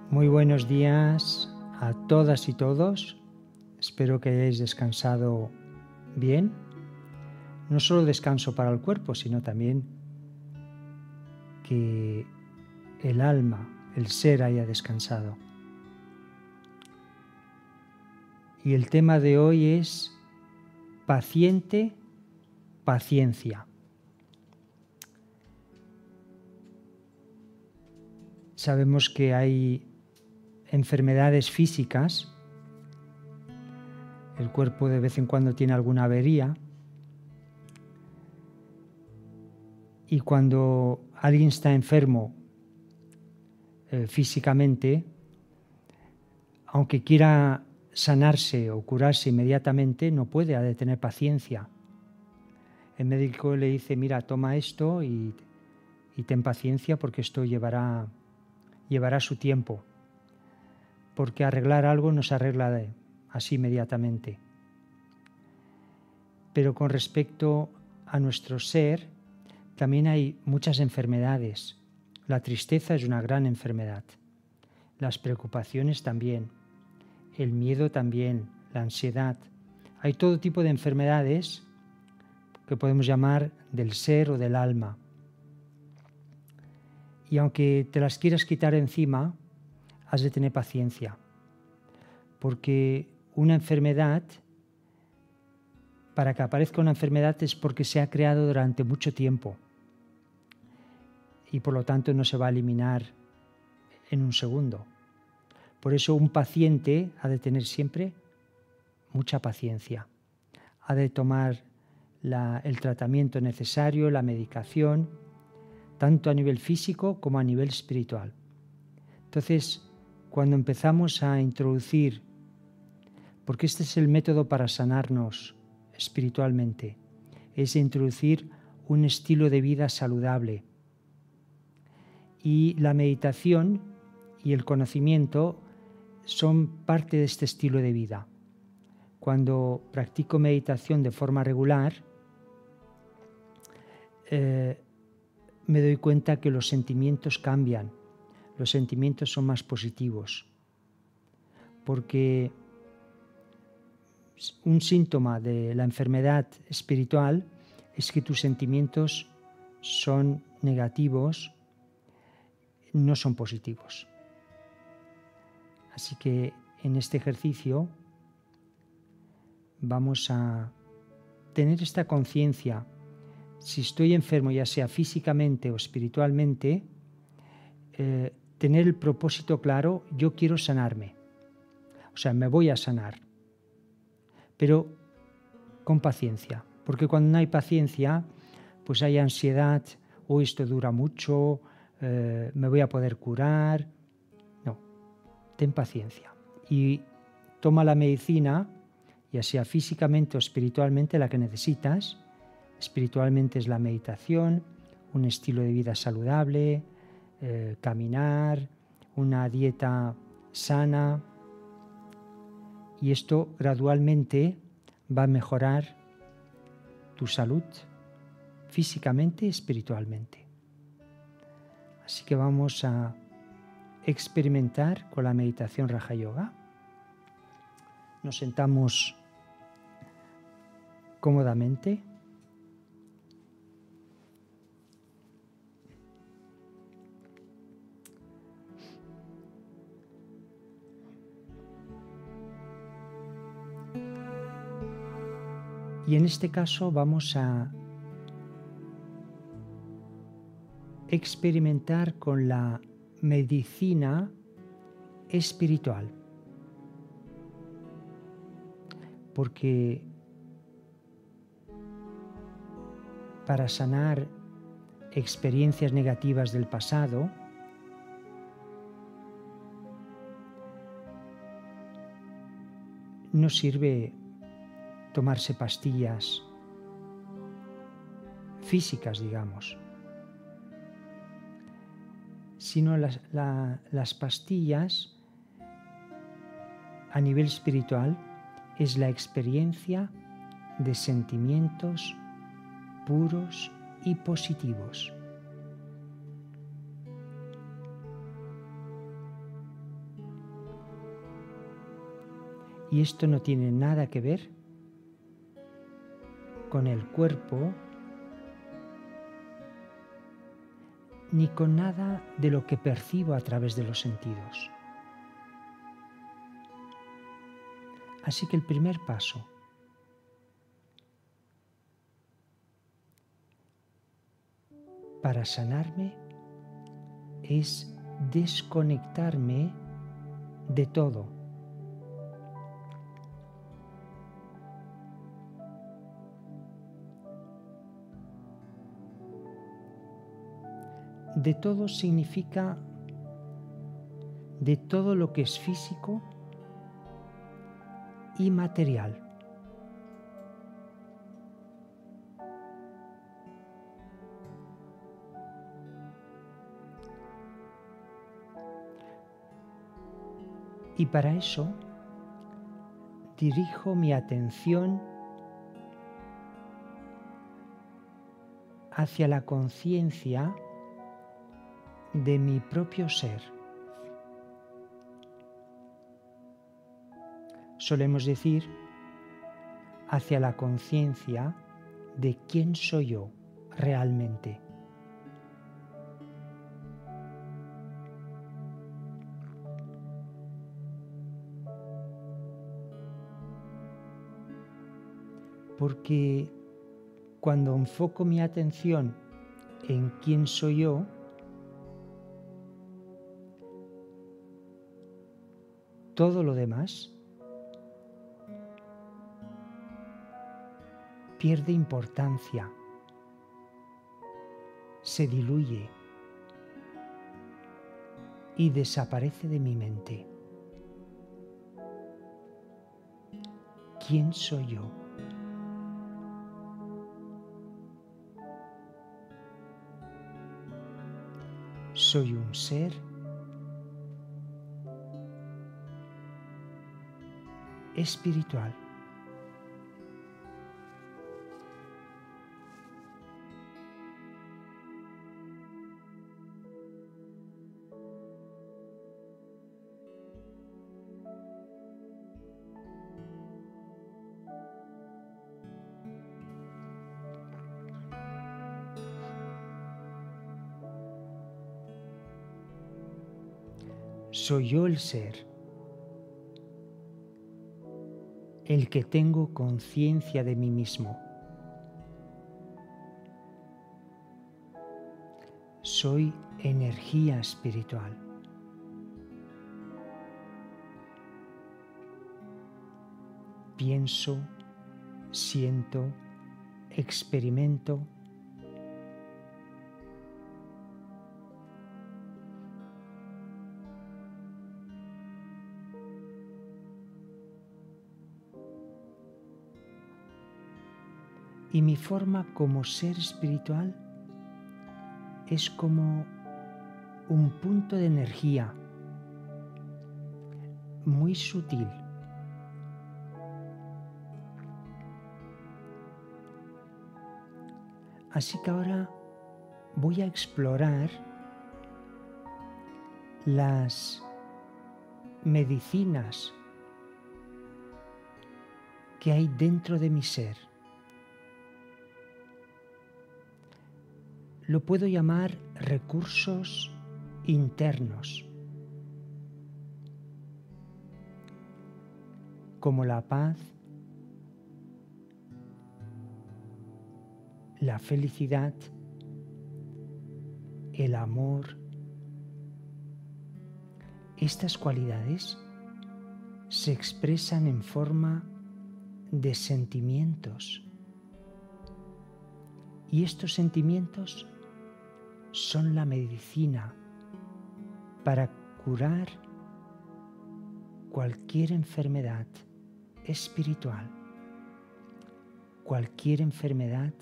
Muy buenos días a todas y todos. Espero que hayáis descansado bien. No solo descanso para el cuerpo, sino también que el alma, el ser haya descansado. Y el tema de hoy es paciente, paciencia. Sabemos que hay enfermedades físicas, el cuerpo de vez en cuando tiene alguna avería, y cuando alguien está enfermo físicamente, aunque quiera sanarse o curarse inmediatamente, no puede, ha de tener paciencia. El médico le dice, mira, toma esto y ten paciencia porque esto llevará su tiempo. Porque arreglar algo no se arregla así inmediatamente. Pero con respecto a nuestro ser, también hay muchas enfermedades. La tristeza es una gran enfermedad. Las preocupaciones también. El miedo también. La ansiedad. Hay todo tipo de enfermedades que podemos llamar del ser o del alma. Y aunque te las quieras quitar encima, has de tener paciencia. Porque una enfermedad, para que aparezca una enfermedad es porque se ha creado durante mucho tiempo. Y por lo tanto no se va a eliminar en un segundo. Por eso un paciente ha de tener siempre mucha paciencia. Ha de tomar el tratamiento necesario, la medicación, tanto a nivel físico como a nivel espiritual. Entonces, cuando empezamos a introducir, porque este es el método para sanarnos espiritualmente, es introducir un estilo de vida saludable. Y la meditación y el conocimiento son parte de este estilo de vida. Cuando practico meditación de forma regular, me doy cuenta que los sentimientos cambian, los sentimientos son más positivos, porque un síntoma de la enfermedad espiritual es que tus sentimientos son negativos, no son positivos. Así que en este ejercicio vamos a tener esta conciencia. Si estoy enfermo, ya sea físicamente o espiritualmente, tener el propósito claro, yo quiero sanarme. O sea, me voy a sanar. Pero con paciencia. Porque cuando no hay paciencia, pues hay ansiedad, o esto dura mucho, me voy a poder curar. No, ten paciencia. Y toma la medicina, ya sea físicamente o espiritualmente, la que necesitas. Espiritualmente es la meditación, un estilo de vida saludable, caminar, una dieta sana. Y esto gradualmente va a mejorar tu salud físicamente y espiritualmente. Así que vamos a experimentar con la meditación Raja Yoga. Nos sentamos cómodamente. Y en este caso vamos a experimentar con la medicina espiritual. Porque para sanar experiencias negativas del pasado, no sirve tomarse pastillas físicas, digamos, sino las pastillas a nivel espiritual es la experiencia de sentimientos puros y positivos. Y esto no tiene nada que ver con el cuerpo ni con nada de lo que percibo a través de los sentidos. Así que el primer paso para sanarme es desconectarme de todo. De todo significa de todo lo que es físico y material. Y para eso dirijo mi atención hacia la conciencia de mi propio ser. Solemos decir hacia la conciencia de quién soy yo realmente. Porque cuando enfoco mi atención en quién soy yo, todo lo demás pierde importancia, se diluye y desaparece de mi mente. ¿Quién soy yo? Soy un ser espiritual. Soy yo el ser, el que tengo conciencia de mí mismo. Soy energía espiritual. Pienso, siento, experimento. Y mi forma como ser espiritual es como un punto de energía muy sutil. Así que ahora voy a explorar las medicinas que hay dentro de mi ser. Lo puedo llamar recursos internos, como la paz, la felicidad, el amor. Estas cualidades se expresan en forma de sentimientos. Y estos sentimientos son la medicina para curar cualquier enfermedad espiritual, cualquier enfermedad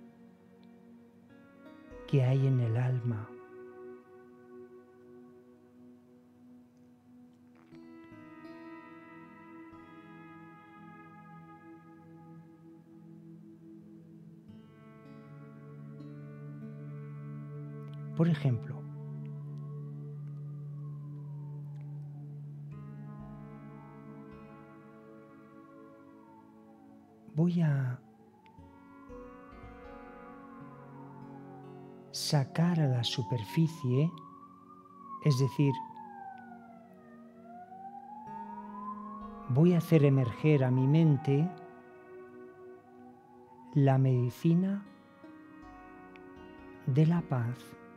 que hay en el alma. Por ejemplo, voy a sacar a la superficie, es decir, voy a hacer emerger a mi mente la medicina de la paz.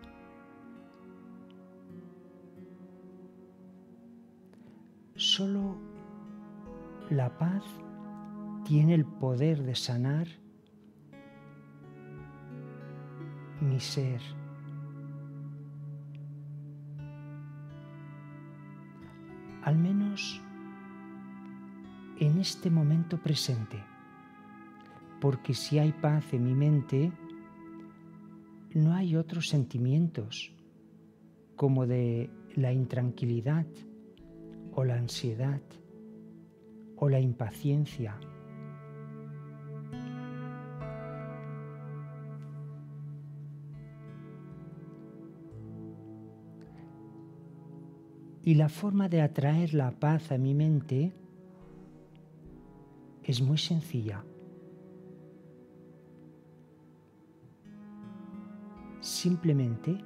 Solo la paz tiene el poder de sanar mi ser. Al menos en este momento presente, porque si hay paz en mi mente, no hay otros sentimientos como de la intranquilidad o la ansiedad o la impaciencia. Y la forma de atraer la paz a mi mente es muy sencilla. Simplemente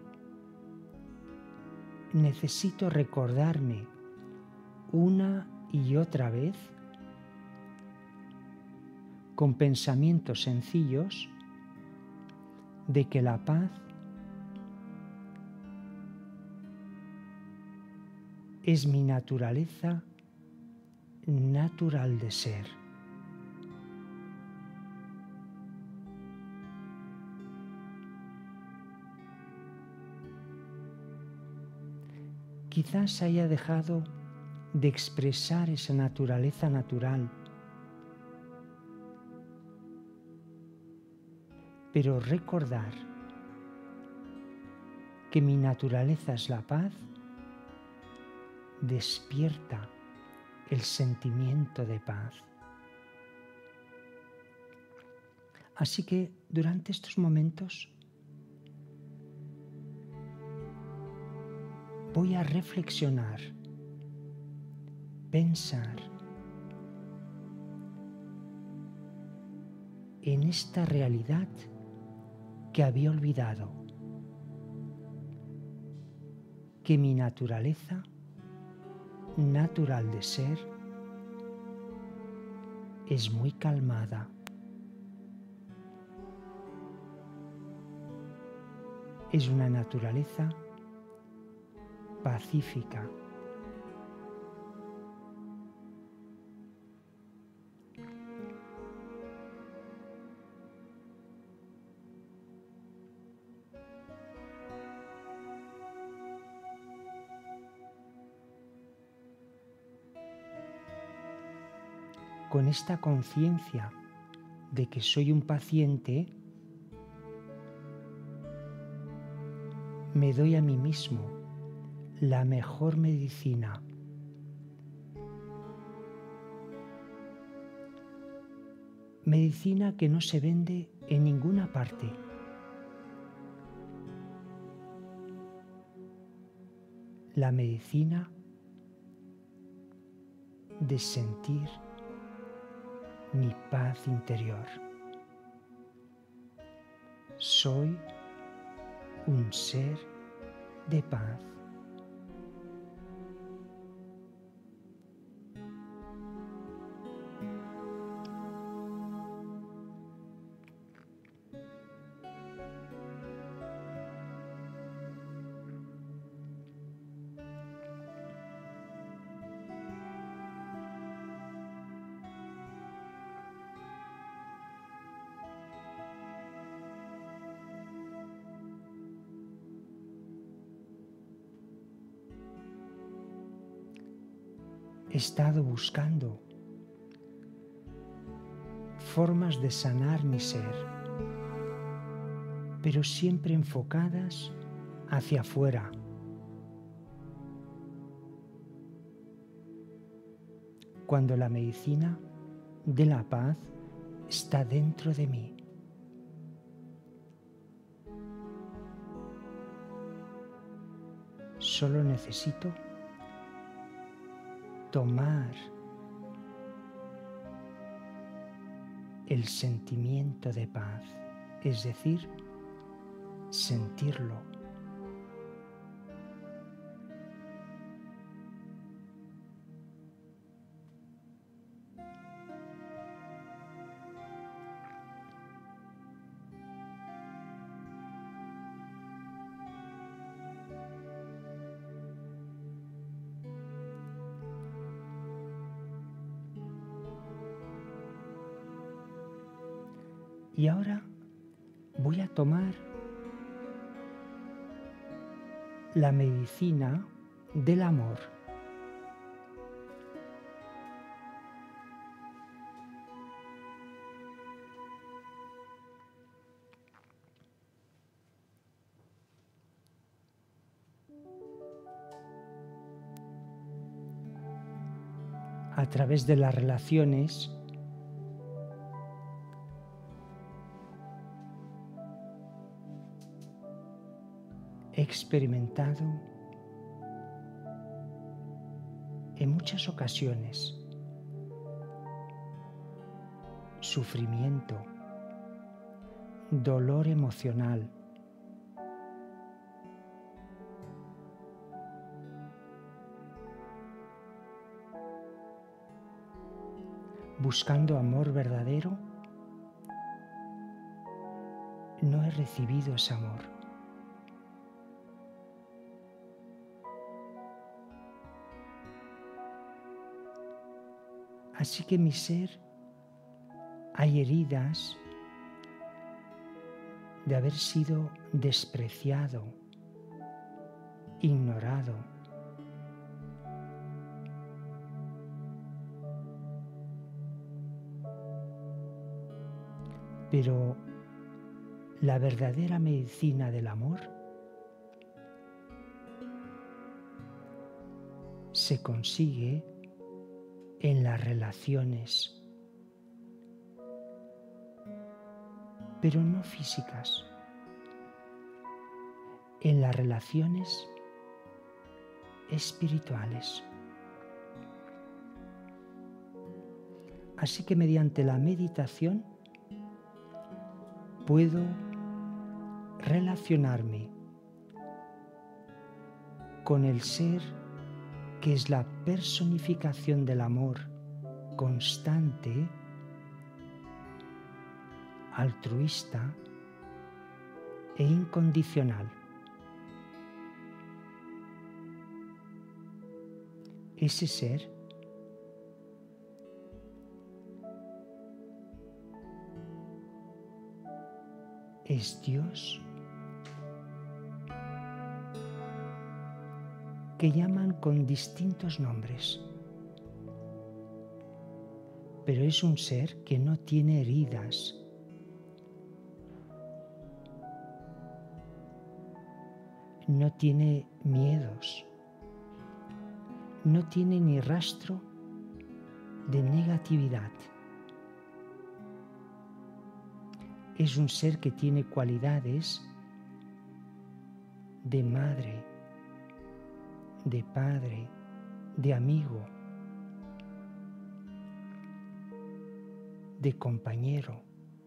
necesito recordarme una y otra vez, con pensamientos sencillos, de que la paz es mi naturaleza natural de ser. Quizás haya dejado de expresar esa naturaleza natural, pero recordar que mi naturaleza es la paz despierta el sentimiento de paz. Así que durante estos momentos voy a reflexionar, pensar en esta realidad que había olvidado, que mi naturaleza natural de ser es muy calmada. Es una naturaleza pacífica. Con esta conciencia de que soy un paciente, me doy a mí mismo la mejor medicina. Medicina que no se vende en ninguna parte. La medicina de sentir mi paz interior. Soy un ser de paz. He estado buscando formas de sanar mi ser, pero siempre enfocadas hacia afuera. Cuando la medicina de la paz está dentro de mí. Solo necesito tomar el sentimiento de paz, es decir, sentirlo. Y ahora voy a tomar la medicina del amor. A través de las relaciones, he experimentado en muchas ocasiones sufrimiento, dolor emocional, buscando amor verdadero. No he recibido ese amor. Así que en mi ser hay heridas de haber sido despreciado, ignorado. Pero la verdadera medicina del amor se consigue en las relaciones, pero no físicas, en las relaciones espirituales. Así que mediante la meditación puedo relacionarme con el ser que es la personificación del amor constante, altruista e incondicional. Ese ser es Dios, que llaman con distintos nombres, pero es un ser que no tiene heridas, no tiene miedos, no tiene ni rastro de negatividad. Es un ser que tiene cualidades de madre, de padre, de amigo, de compañero.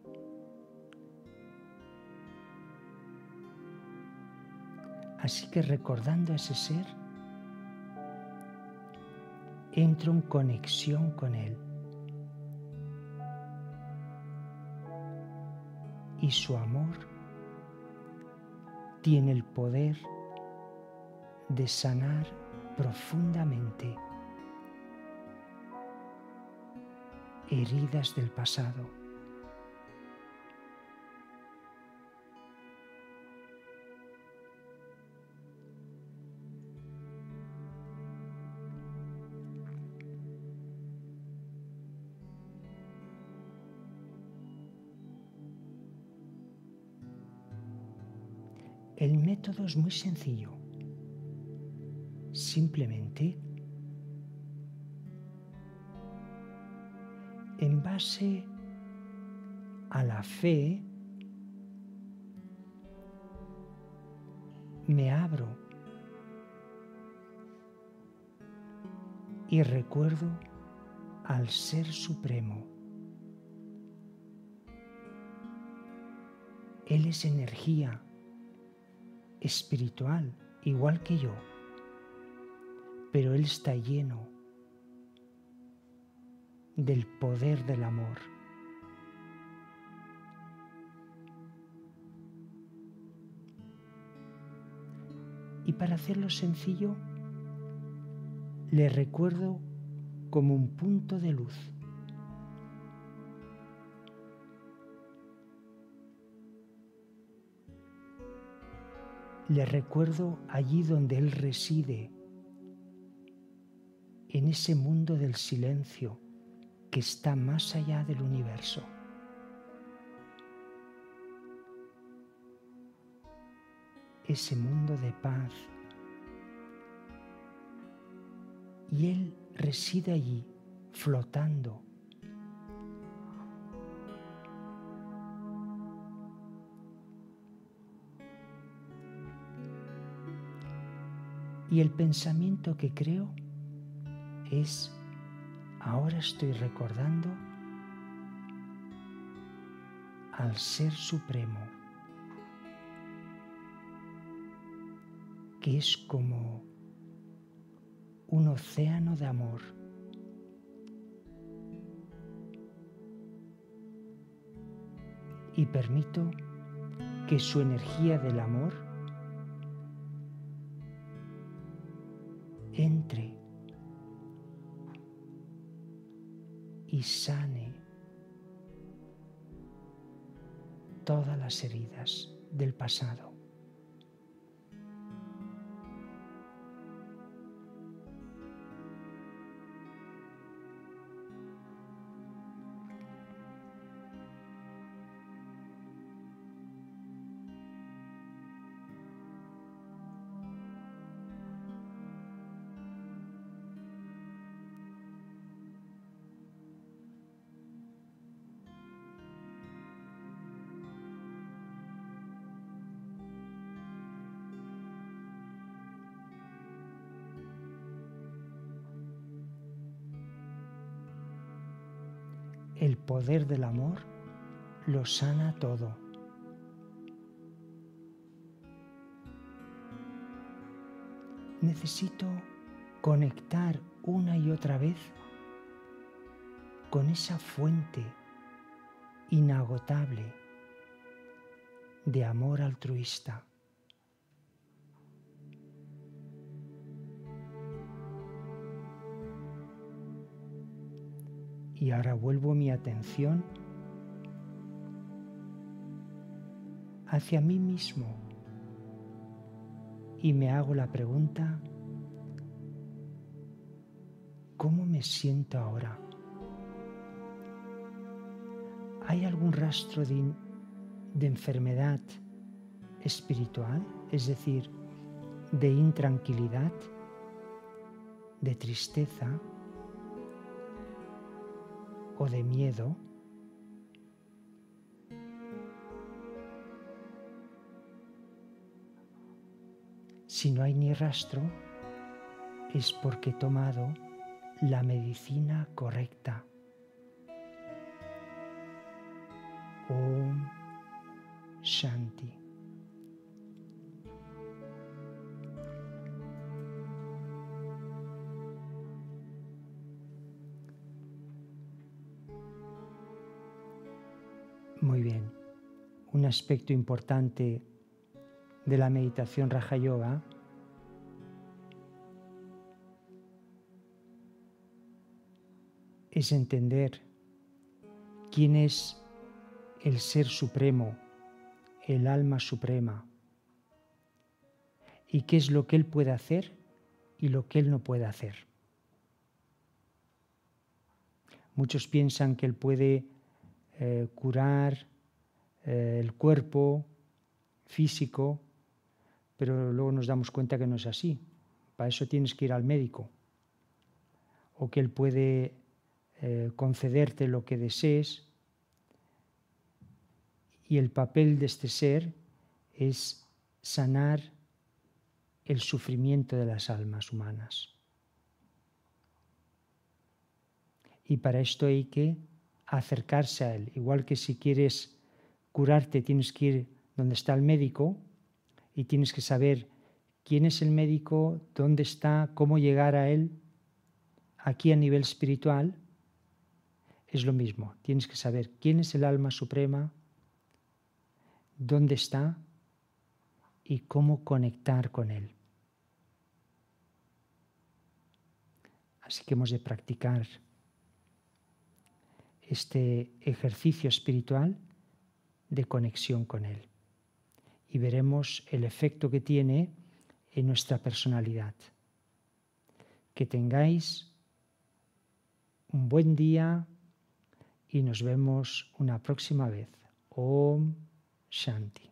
Así que recordando a ese ser, entro en conexión con él. Y su amor tiene el poder de sanar profundamente heridas del pasado. El método es muy sencillo. Simplemente, en base a la fe, me abro y recuerdo al Ser Supremo, Él es energía espiritual, igual que yo, pero Él está lleno del poder del amor. Y para hacerlo sencillo, le recuerdo como un punto de luz. Le recuerdo allí donde Él reside, en ese mundo del silencio que está más allá del universo. Ese mundo de paz. Y Él reside allí, flotando. Y el pensamiento que creo es: ahora estoy recordando al Ser Supremo, que es como un océano de amor. Y permito que su energía del amor entre y sane todas las heridas del pasado. El poder del amor lo sana todo. Necesito conectar una y otra vez con esa fuente inagotable de amor altruista. Y ahora vuelvo mi atención hacia mí mismo y me hago la pregunta: ¿cómo me siento ahora? ¿Hay algún rastro de enfermedad espiritual, es decir, de intranquilidad, de tristeza o de miedo? Si no hay ni rastro, es porque he tomado la medicina correcta. Om Shanti. Muy bien. Un aspecto importante de la meditación Raja Yoga es entender quién es el Ser Supremo, el Alma Suprema, y qué es lo que Él puede hacer y lo que Él no puede hacer. Muchos piensan que Él puede curar el cuerpo físico, pero luego nos damos cuenta que no es así. Para eso tienes que ir al médico. O que Él puede concederte lo que desees, y el papel de este ser es sanar el sufrimiento de las almas humanas. Y para esto hay que acercarse a Él. Igual que si quieres curarte tienes que ir donde está el médico y tienes que saber quién es el médico, dónde está, cómo llegar a él. Aquí a nivel espiritual es lo mismo. Tienes que saber quién es el alma suprema, dónde está y cómo conectar con él. Así que hemos de practicar este ejercicio espiritual de conexión con él. Y veremos el efecto que tiene en nuestra personalidad. Que tengáis un buen día y nos vemos una próxima vez. Om Shanti.